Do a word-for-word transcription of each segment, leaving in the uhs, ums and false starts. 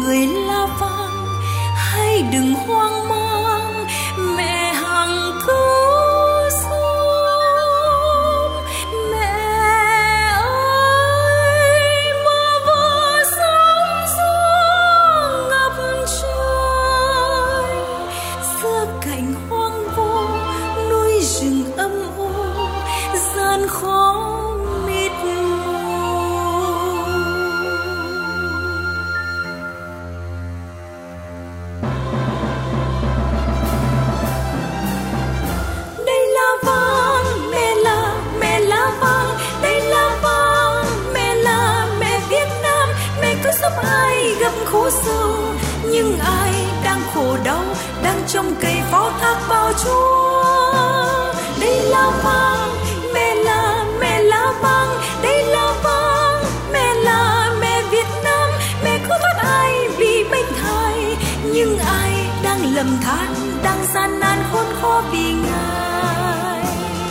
người La Vang, hãy đừng hoang mang, mẹ hằng cứu giúp. Mẹ ơi, mưa vừa sóng gió ngập trời, giữa cảnh hoang vu núi rừng âm u, gian khó mịt mù. Đây là vang, mẹ là mẹ La Vang, đây là vang, mẹ là mẹ Việt Nam. Mẹ có giúp ai gặp khổ sầu, nhưng ai đang khổ đau, đang trong cây phó thác bao Chúa. Đây là vang, mẹ là mẹ La Vang, đây là vang, mẹ là mẹ Việt Nam. Mẹ có thoát ai vì bệnh thai, nhưng ai đang lầm than, đang gian nan khốn khó vì Ngài.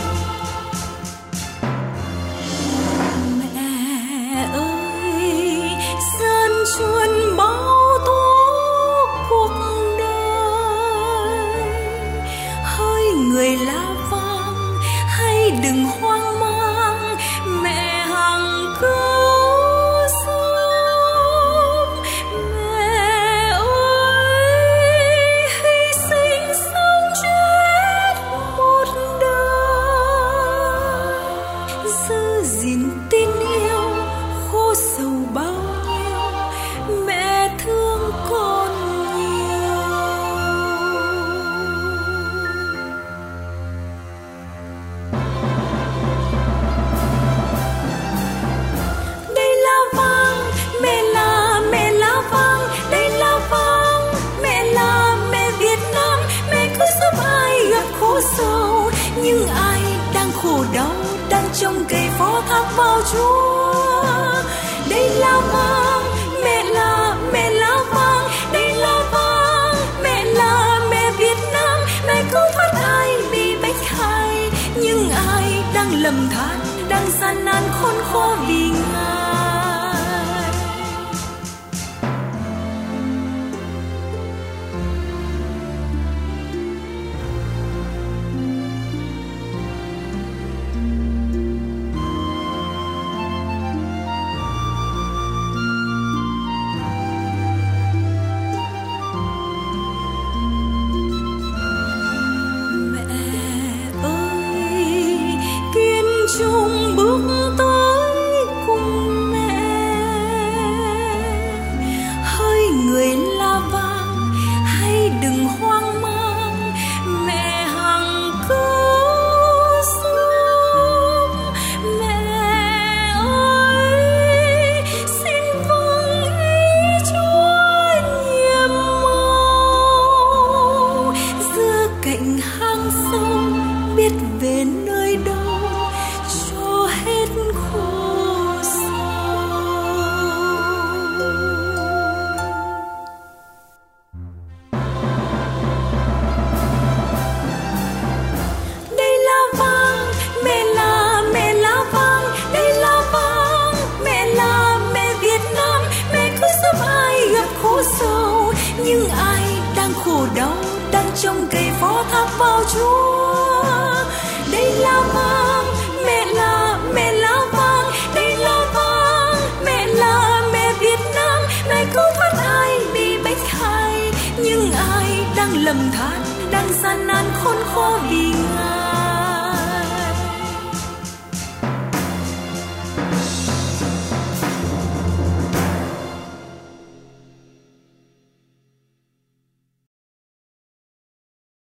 Mẹ ơi, gian truân bao tố cuộc đời, hỡi người La Vang, hãy đừng hoang mang, mẹ hằng cứu giúp. Mẹ ơi, hy sinh sống chết một đời, giữ gìn tin yêu, khổ sầu bao nhiêu, mẹ thương con nhiều. Đây là vang, mẹ là mẹ La Vang, đây là vang, mẹ là mẹ Việt Nam. Mẹ có giúp ai gặp khổ sầu, nhưng ai đang khổ đau, đang trong cây phó thác bao Chúa. Đây là vang, mẹ là mẹ La Vang, đây là vang, mẹ là mẹ Việt Nam. Mẹ cứu thoát ai bị bệnh hại, nhưng ai đang lầm than, đang gian nan khốn khó vì Ngài. Chung bước tới cùng mẹ, hỡi người La Vang, hãy đừng hoang mang, mẹ hằng cứu giúp. Mẹ ơi, xin vâng ý Chúa nhiệm màu, giữa cạnh hang sâu biết về nơi đâu cho hết khổ sầu. Đây là vang, mẹ là mẹ La Vang, đây là vang, mẹ là mẹ Việt Nam. Mẹ có giúp ai gặp khổ sầu, nhưng ai đang khổ đau, đang trong cây phó thác bao Chúa. Đây là vang, mẹ là mẹ La Vang, đây là vang, mẹ là mẹ Việt Nam. Mẹ cứu thoát ai bị bệnh hại, nhưng ai đang lầm than, đang gian nan khốn khó vì Ngài.